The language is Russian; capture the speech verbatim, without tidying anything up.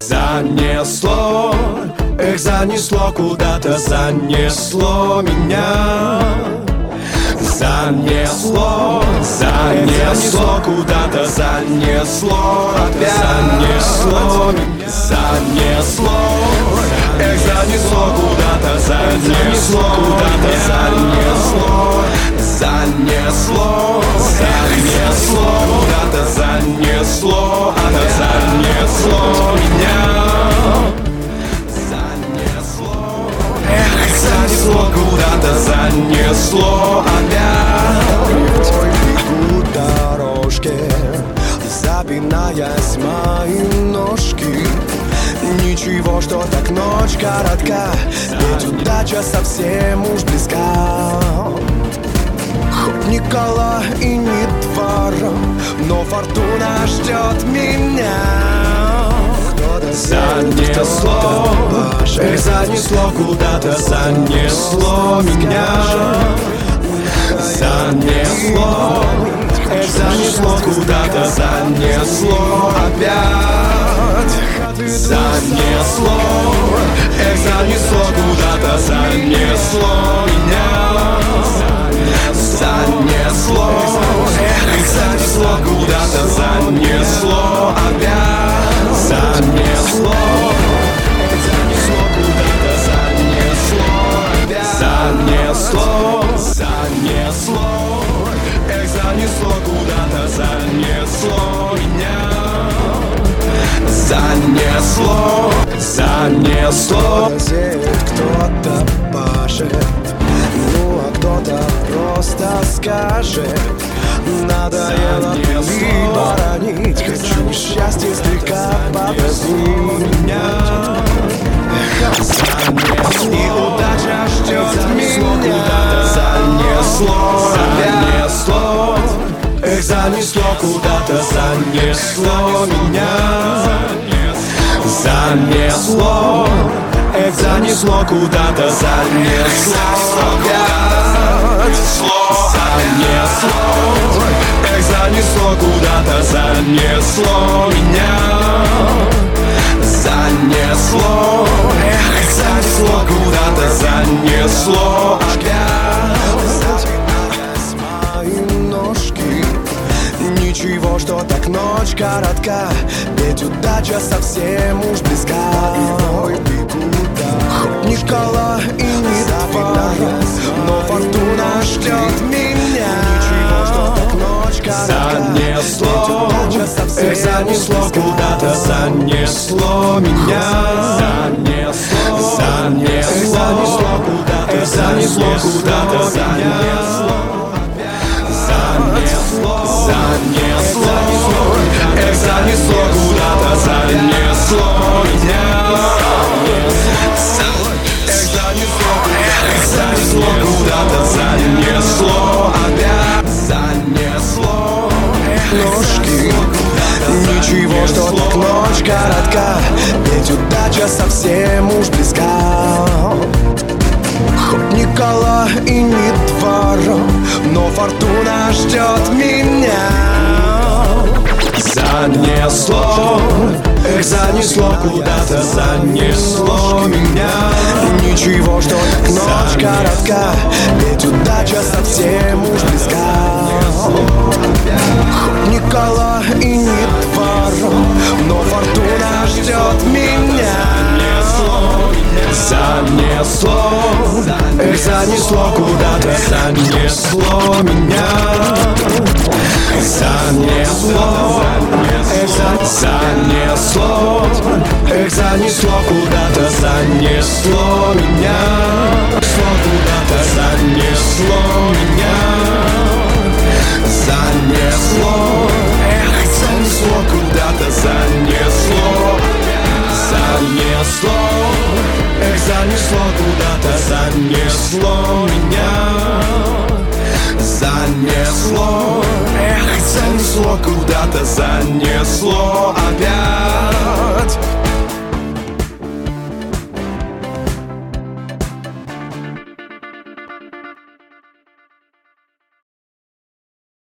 Занесло, эх, занесло куда-то, занесло меня. Занесло, занесло куда-то, занесло опять. Занесло, занесло, эх, занесло куда-то, занесло куда-то, занесло. Занесло, занесло куда-то, занесло, опять занесло меня. Занесло, эх, занесло куда-то, занесло опять. Ой, бегу дорожки, запинаясь мои ножки. Ничего, что так ночь коротка, ведь удача совсем уж близка. Хоть ни кола и ни двора, но фортуна ждет меня. Занесло, эх, занесло куда-то, занесло меня. Занесло, эх, занесло куда-то, занесло опять. Занесло, эх, занесло куда-то, занесло меня. Занесло, эх, занесло куда-то, занесло опять. Занесло, эх, занесло куда-то, занесло опять. Занесло, занесло, эх, занесло куда-то, занесло меня. Занесло, занесло. Сеет кто-то, пашет, ну а кто-то просто скажет: надоело пили боронить, хочу счастье слегка подразнить меня. И удача ждет меня. Занесло, занесло, эх, занесло куда-то, занесло меня. Занесло, эх, занесло куда-то, занесло опять. Занесло, эх, занесло куда-то, занесло меня. Занесло, эх, занесло куда-то, занесло опять. Мои ножки, ничего, что так ночь коротка, ведь удача совсем уж близка. Хоть ни кола и ни двора, но фортуна ждет меня. Ничего, что так ночь коротка, Занесло, эх, занесло куда-то, занесло меня. Занесло, занесло куда-то, занесло куда-то, занесло. Занесло, занесло, эх, занесло куда-то, занесло меня. Эх, занесло, эх, занесло куда-то, занесло опять. Занесло, ножки, ничего, что так ночь коротка, ведь удача совсем уж близка. Хоть ни кола и ни двора, но фортуна ждет меня. занесло, эх, занесло куда-то, занесло меня. Ничего, что так ночь коротка, ведь удача совсем уж близка. Хоть ни кола и ни двора, но фортуна ждет меня. Занесло, эх, занесло куда-то, занесло меня. Занесло, эх, занесло, эх, занесло куда-то, занесло меня. Занесло куда-то, занесло меня. Занесло, эх, занесло куда-то, занесло. Занесло, эх, занесло куда-то, занесло меня. Занесло, эх, занесло куда-то, занесло опять.